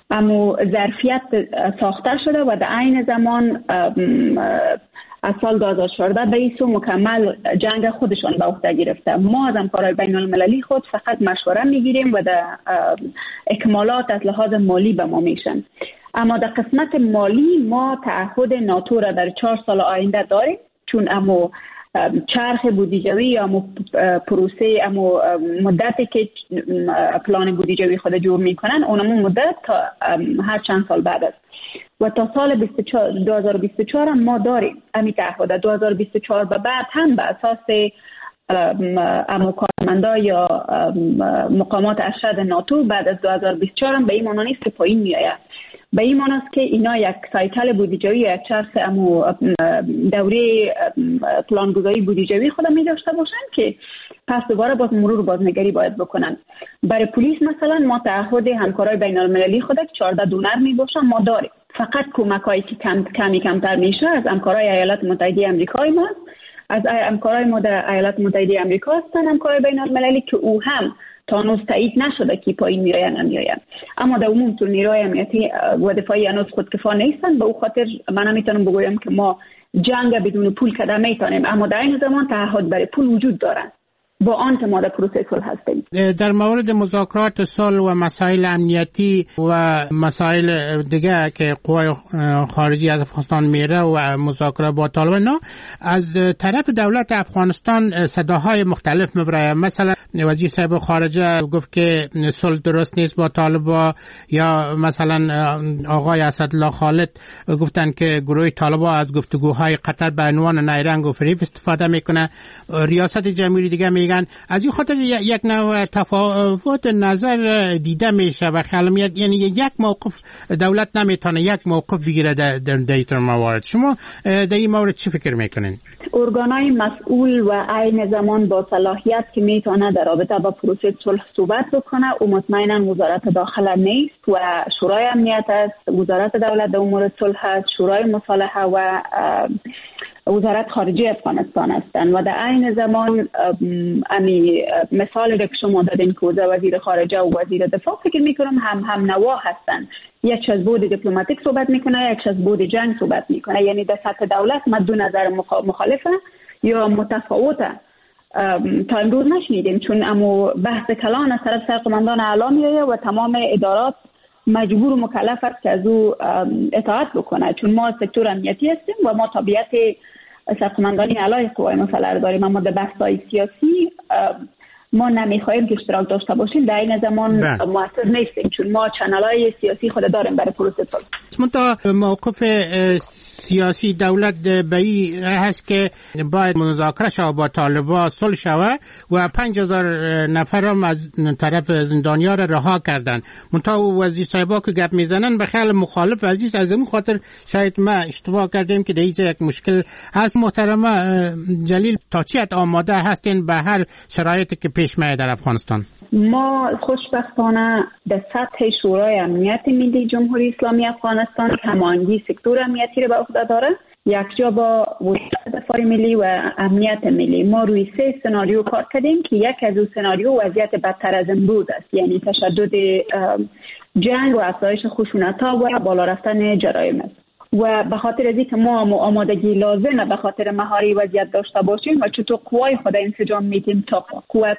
اما ظرفیت ساخته شده و در عین زمان از سال 2014 به این سو مکمل جنگ خودشان به عهده گرفته. ما از همکارای بین المللی خود فقط مشوره میگیریم و در اکمالات از لحاظ مالی به ما میشن. اما در قسمت مالی ما تعهد ناتو را در 4 سال آینده داریم، چون اما چرخ بودجوی یا پروسه اما مدتی که پلان بودجوی خود جور میکنن اونمون مدت تا هر چند سال بعد است و تا سال 2024 ما داریم امی تعهد. 2024 به بعد هم به اساس کارمندا یا مقامات ارشد ناتو بعد از 2024 هم به این معنی نیست که پایین میآید. به این معنی است که اینا یک سایکل بودجوی یا یک چرخ دوره پلانگذاری بودجوی خود می داشته باشن که پس دوباره باز مرور بازنگری باید بکنن. برای پلیس مثلا ما تعهد همکارای بین المللی خود 14 دونر می باشن ما داریم. فقط کمکایی که کمتر میشه از همکارای ایالات متحده آمریکای ما، از همکارای ما در ایالات متحده آمریکا هستن، همکارای بین المللی که او هم تا هنوز تایید نشده که پایین میآیند نمیآیند. اما در عموم تو نیروهای امنیتی و دفاعی هنوز خودکفا نیستن. به او خاطر من نمیتونم بگویم که ما جنگ بدون پول کده میتونیم، اما در این زمان تعهد برای پول وجود دارن با آنکه ما در پروسه صلح هستیم. در مورد مذاکرات صلح و مسائل امنیتی و مسائل دیگه که قوای خارجی از افغانستان میره و مذاکره با طالبان، از طرف دولت افغانستان صداهای مختلف میبره. مثلا وزیر صاحب خارجه گفت که صلح درست نیست با طالبان، یا مثلا آقای اسدالله خالد گفتن که گروه طالبان از گفتگوهای قطر به عنوان نیرنگ و فریب استفاده میکنه. ریاست جمهوری دیگه میگن. از این خاطر یک نوع تفاوت نظر دیده میشه و خیال میاد یعنی یک موقف دولت نمیتونه یک موقف بگیره در این موارد. شما در این مورد چی فکر میکنین؟ ارگانای مسئول و عین زمان با صلاحیت که میتونه در رابطه با پروسه صلح صحبت بکنه و مطمئنا وزارت داخله نیست و شورای امنیت است، وزارت دولت در امور صلح است، شورای مصالحه و وزارت خارجه افغانستان هستند و در عین زمان امی مثال که شما دادین که وزیر خارجه و وزیر دفاع فکر میکنم هم نوا هستند. یک از بود دیپلماتیک صحبت میکنه، یک از بود جنگ صحبت میکنه. یعنی در سطح دولت ما دو نظر مخالفه یا متفاوته تا امروز نشنیدیم، چون اما بحث کلان از طرف سرقمندان اعلا میآید و تمام ادارات مجبور و مکلف است که از او اطاعت بکنه، چون ما سکتور امنیتی هستیم و ما طبیعت سرقمندانی علیه قوای مسلحه داریم. اما در بحث‌های سیاسی ما نمیخواهیم که اشتراک داشته باشیم. در این زمان موثر نیستیم چون ما چنل‌های سیاسی خود داریم برای پروسه صلح. منتها موقف سیاسی دولت به این هست که باید مذاکره شود با طالبان، صلح شود و 5000 نفر هم از طرف زندانیان را رها کردن. منتها وزیر صاحبا که گپ میزنن به خیال مخالف عزیز. از این خاطر شاید ما اشتباه کردیم که در اینجا یک مشکل هست. محترمه جلیل، تا چی آماده هستین به هر شرایطی که پیش میاد در افغانستان؟ ما خوشبختانه در سطح شورای امنیت ملی جمهوری اسلامی افغانستان کمانگی سکتور امنیتی را به عهده داره، یک جا با وزارت دفاع ملی و امنیت ملی. ما روی 3 سناریو کار کردیم که یک از اون سناریو وضعیت بدتر از امروز است، یعنی تشدد جنگ و افزایش خشونت‌ها و بالا رفتن جرایم است. و به خاطر از اینکه ما آمادگی لازمه به خاطر مهاری وضعیت داشته باشیم و چطور قوای خود انسجام میتیم تا قوت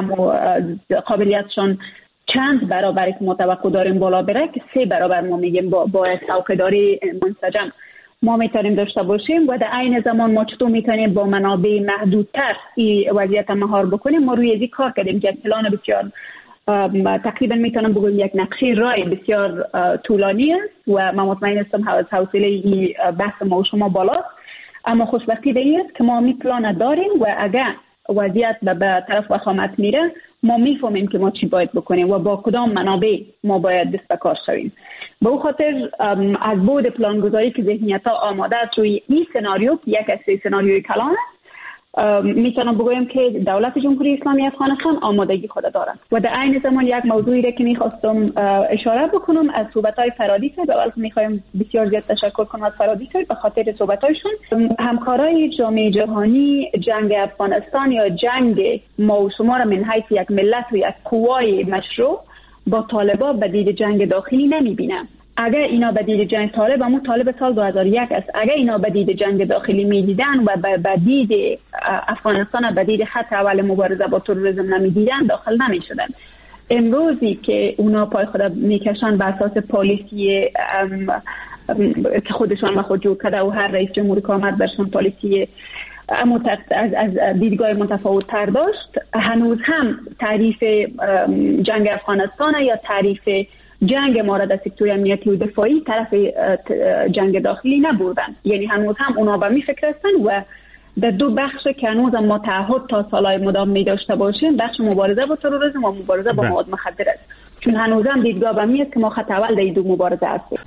قابلیتشان چند برابر که متوقع داریم بالا بره، که 3 برابر ما میگیم با څوکیداری منسجم ما میتونیم داشته باشیم و در عین زمان ما چطور میتونیم با منابع محدودتر این وضعیت مهار بکنیم. ما روی این کار کردیم که پلان بسیار تقریبا میتونم بگم یک نقشه رای بسیار طولانی است و من مطمئن هستم از حوصله بحث ما و شما بالاست. اما خوشبختی به این است که ما می پلان داریم و اگر وضعیت به طرف وخامت میره ما میفهمیم که ما چی باید بکنیم و با کدام منابع ما باید دست به کار شویم. به او خاطر از بعد پلانگذاری که ذهنیت‌ها آماده است روی این سناریو که یک از 3 سناریوی کلان است، میتونم بگویم که دولت جمهوری اسلامی افغانستان آمادگی خود دارد. و در عین زمان یک موضوعی را که میخواستم اشاره بکنم از صحبت‌های فرادی صاحب، اول میخوایم بسیار زیاد تشکر کنم از فرادی صاحب به خاطر صحبت‌هایشون. همکارای جامعه جهانی جنگ افغانستان یا جنگ ما و شما را من حیث یک ملت و یک قوای مشروع با طالبا به دید جنگ داخلی نمیبینه. اگر اینا به دید جنگ طالب سال 2001 است، اگر اینا به دید جنگ داخلی میدیدن و به دید افغانستان به دید خط اول مبارزه با تروریسم نمیدیدن داخل نمیشدن. امروزی که اونا پای خود میکشن بر اساس پالیسی که خودشان با خود جور کرده و هر رئیس جمهوری که آمد برشون پالیسی از دیدگاه متفاوت تر داشت، هنوز هم تعریف جنگ افغانستان یا تعریف جنگ مورد سکتور امنیتی و دفاعی طرف جنگ داخلی نبودن. یعنی هنوز هم اونا به می فکر هستن و در دو بخش که هنوز ما تعهد تا سالهای مدام می داشته باشیم، بخش مبارزه با تروریسم و مبارزه با مواد مخدر است، چون هنوز هم دیدگاه به می است که ما خط اول در این دو مبارزه هستیم.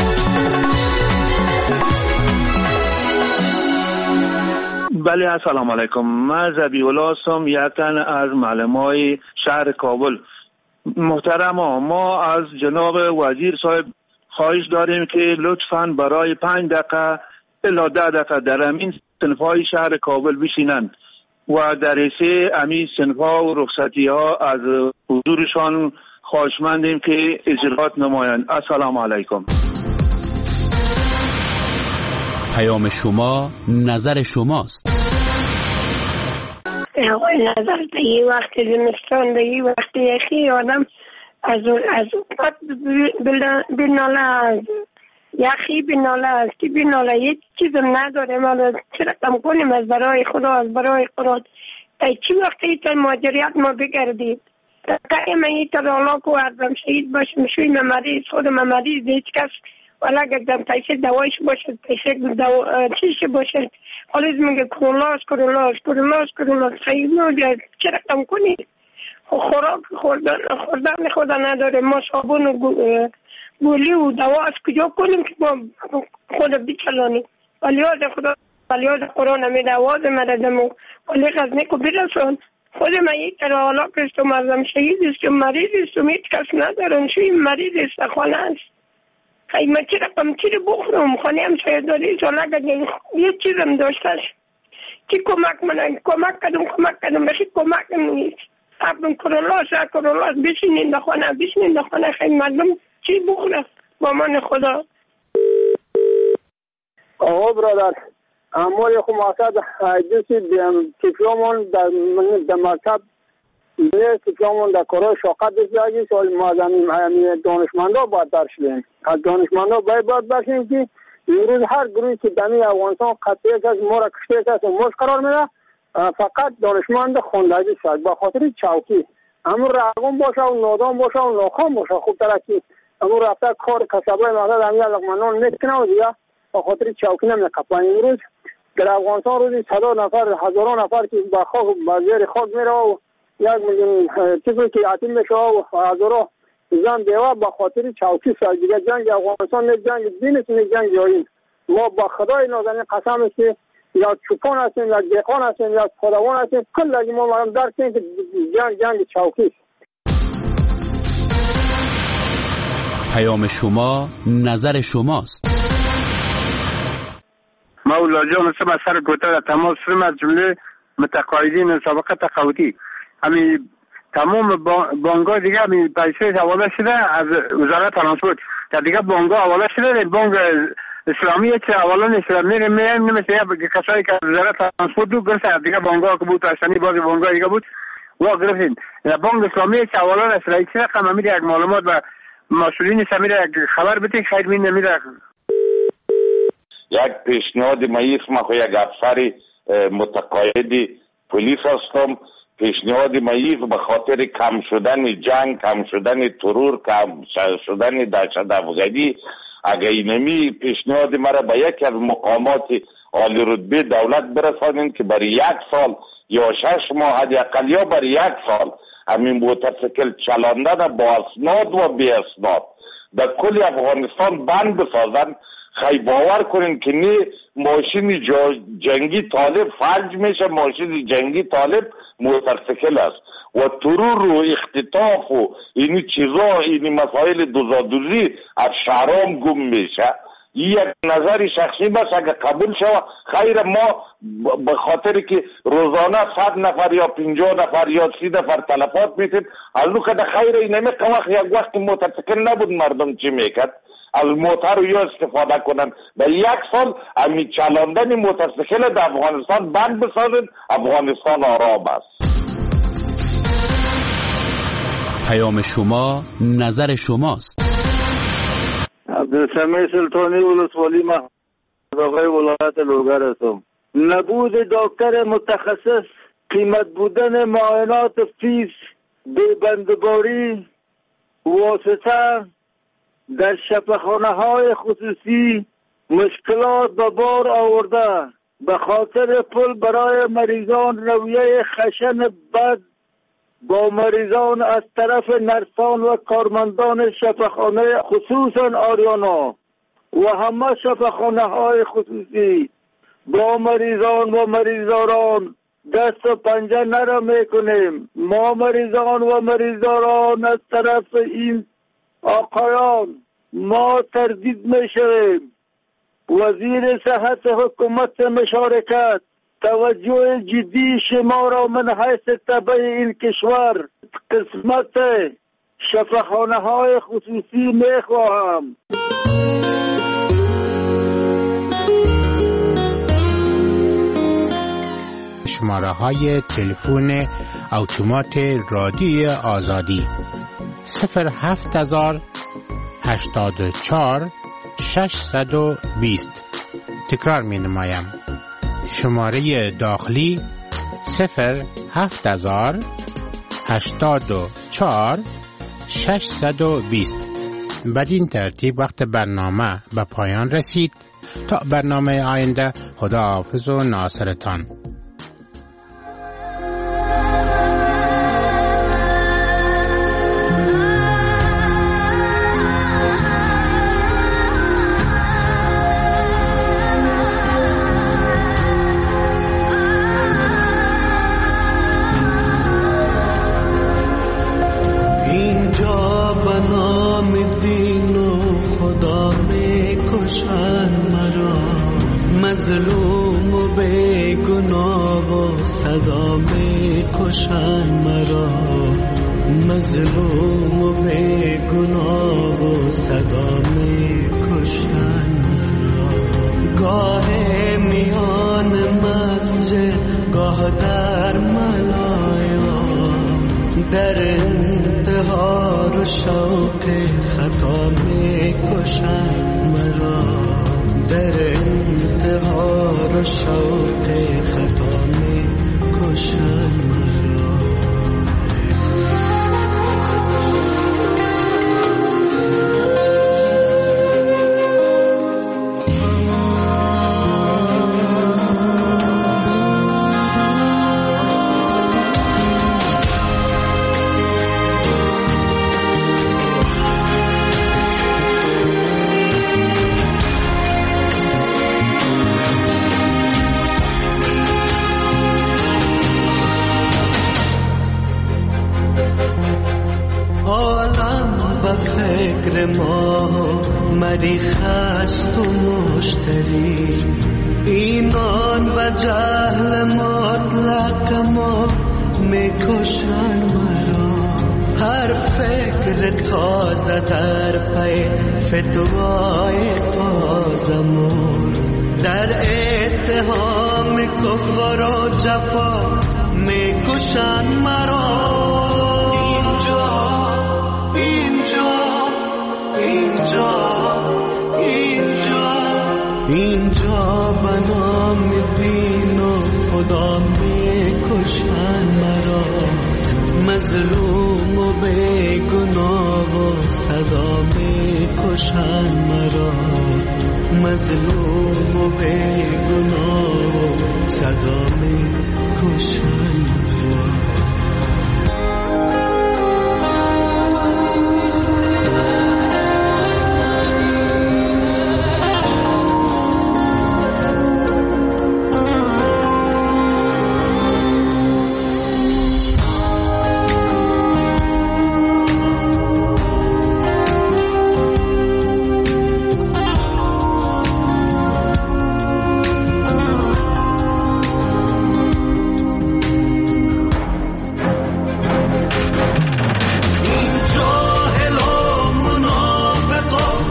بله، السلام علیکم. من ذبیح الله هستم، یکن از معلمای شهر کابل. محترم، ما از جناب وزیر صاحب خواهش داریم که لطفاً برای 5 دقیقه الا 10 دقیقه در همین صنف‌های شهر کابل بشینند و در حیث همین صنف‌ها و رخصتی‌ها از حضورشان خواهشمندیم که اجرات نمایند. السلام علیکم. پیام شما نظر شماست. آقای نظر به این وقت زمستان، به این وقت یخی آدم از بناله، از یخی بناله، از کی بناله، یک چیزم نداره. ما چرا کم کنیم از برای خدا چی وقتی تا مهاجریت ما بگردید قیم این تا رالاک و ارزم شهید باشم شویم مریض، خودم مریض، هیچ کس ولی اگر پیسه دوایش باشد، پیسه چیزی باشد، حالیز میگه کرولاس خیلی نوجه چرا کم کنید. خوراک خوردن خدا نداره. ما صابون و گولی و دوا از کجا کنیم که ما خود بچلانیم. ولی از قرآن می دواز مردم و ولی غزنه که برسون خود من یک حالا کست و مردم شهید است و مریض است و هیچ کس ندارن. شوی مریض است، خانه است. خیلی من چی رقم چی رو بخورم، خانه هم شاید داری سال اگر یه چیزم داشتش چی کمک کدم بخی کمک نیست. اپن کرولاس بشینین در خانه خیلی مردم چی بخورم با من خدا. آقا برادر امور خو مقصد حدیثی تیپلومون در مکتب نه تیپلومون در کارای شاقت بسیاری سال مازنیم دانشمندا باید برشیم. از دانشمندا باید برشیم که امروز هر گروهی که دمی افغانستان قطعه کس ما را کشته کس و مش قرار میده فقط دانشمند خوندگی شد با خاطر چوکی امور رقم باشه و نادان باشه و ناخوان باشه. خوب ترکی امور رفته کار کسبای مقصد همی علاقمندان میکنه و دیگه با خاطر چوکی نمیقفن. امروز در افغانستان روزی 100 نفر هزاران نفر که با خاک با زیر خاک میره و 1 میلیون چیزی که یتیم میشه و هزاران زن بیوه با خاطر چوکی شد. دیگه جنگ افغانستان نه جنگ دین است نه جنگ جایی. ما با خدای نازنین قسم است که یا چوپان هستیم یا دیقان هستیم یا خداوان هستیم کل ما مردم درک کنیم که جنگ چوکی است. پیام شما نظر شماست. مولا جان سب سر گوته در تمام سرم از جمله متقاعدین سابقه تقاعدی همین تمام بانک‌ها دیگه همین پیسه حواله شده از وزارت ترانسپورت تا دیگه بانک‌ها حواله شده. بانک اسلامی چه حواله نیست میره نمیشه کسایی که وزارت ترانسپورت رو گرفت دیگه بانک‌ها که بود اشانی بعضی بانک‌ها دیگه بود و گرفتین. بانک اسلامی چه حواله نیست رئیس رقم میره یک معلومات و مسئولین سمیره خبر بده خیر می نمیره. یک پیشنهاد مایف ما خو یک افسر متقاعد پلیس هستم. پیشنهاد مایف به خاطر کم شدن جنگ، کم شدن ترور، کم شدن دهشت افغانی اگه اینمی پیشنهاد مرا به یکی از مقامات عالی رتبه دولت برسانید که برای 1 سال یا 6 ماه حداقل یا برای 1 سال همین موتورسیکل چلاندن با اسناد و بی اسناد در کل افغانستان بند بسازن. خیلی باور کنین که نه ماشین جنگی طالب فلج میشه، ماشین جنگی طالب موتورسیکل است و ترور و اختطاف و اینی چیزا اینی مسائل دوزادوزی از شهرام گم میشه. یک نظر شخصی بس اگر قبول شود خیر. ما به خاطر که روزانه 100 نفر یا 50 نفر یا 30 نفر تلفات میتیم از نو که خیر اینمی وقت یک وقت موتورسیکل نبود مردم چی میکرد از موتر رو یا استفاده کنن. به 1 سال امی چلاندن موتورسیکل در افغانستان بند بسازن، افغانستان آرام است. پیام شما نظر شماست. عبدالسمیع سلطانی ولسوالی محافظ ولایت لوگر هستم. نبود دکتر متخصص، قیمت بودن معاینات فیس، بندباری واسطه در شفاخانه های خصوصی مشکلات به بار آورده. به خاطر پول برای مریضان رویه خشن بد با مریضان از طرف نرسان و کارمندان شفاخانه خصوصا آریانا و همه شفاخانه های خصوصی با مریضان و مریضداران دست و پنجه نرم میکنیم. ما مریضان و مریضداران از طرف این آقایان ما تردید میشویم. وزیر صحت حکومت مشارکت توجه جدی شما را من حیث تبع این کشور قسمت شفاخانه های خصوصی میخواهم. شماره های تلفن اتومات رادیو آزادی 07084 620. تکرار می نمایم. شماره داخلی 07084 620. بدین ترتیب وقت برنامه به پایان رسید. تا برنامه آینده، خداحافظ و ناصرتان. مظلوم و بیگناه و صدا می کشن مرا، مظلوم و بیگناه و صدا می کشن مرا. گاه میان مسجد گاه در ملایا، در انتظار و شوق خطا می کشن مرا، در انتظار و شوق خطا می کشن مرا. ما مریخ است و مشتری، اینان و جهل مطلق ما میکشن مرا. هر فکر تازه در پی فتوای تازه مور، در اتهام کفر و جفا میکشن مرا. اینجا بنام دین و خدا میکشن مرا، مظلوم و بیگناه و صدا میکشن مرا، مظلوم و بیگناه و صدا میکشن مرا.